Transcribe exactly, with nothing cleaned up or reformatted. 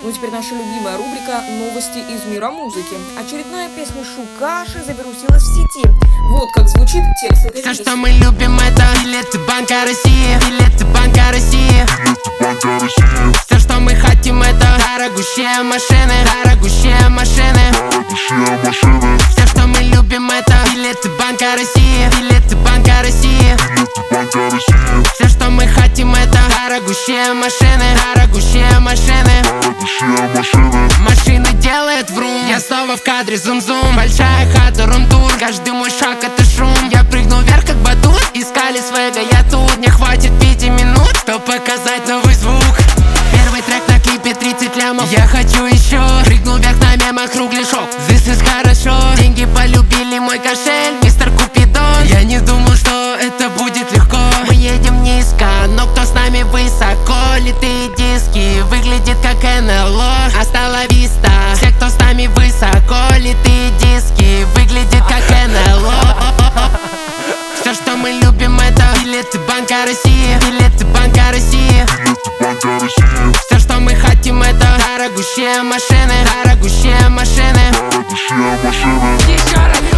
Ну и теперь наша любимая рубрика «Новости из мира музыки». Очередная песня Шукаши завирусилась в сети. Вот как звучит текст этой Все, песни. что мы любим, это билеты Банка России, билеты Банка России. Все, что мы хотим, это дорогущие машины, дорогущие машины. Все, что мы любим, это билеты Банка России, билеты Банка России. Все, что мы хотим, это дорогущие машины, дорогущие машины. Машины делает врум. Я снова в кадре, зум-зум. Большая хата, рум-тур. Каждый мой шаг это шум. Я прыгну вверх как батут. Искали свега, я тут. Не хватит пяти минут, чтоб показать новый звук. Первый трек на клипе тридцать лямов. Я хочу еще. Прыгнул вверх на мемах, кругляшок. This is хорошо. Деньги полюбили мой кошель, мистер Купидон. Я не думал, что это будет легко. Мы едем низко, но кто с нами высоко? Литые диски, выглядит как эн эл о. Астала виста, все, кто с нами высоко. Литые диски, выглядит как эн эл о. Все, что мы любим, это билеты Банка России, билеты Банка России. Все, что мы хотим, это дорогущие машины, дорогущие машины. Еще раз.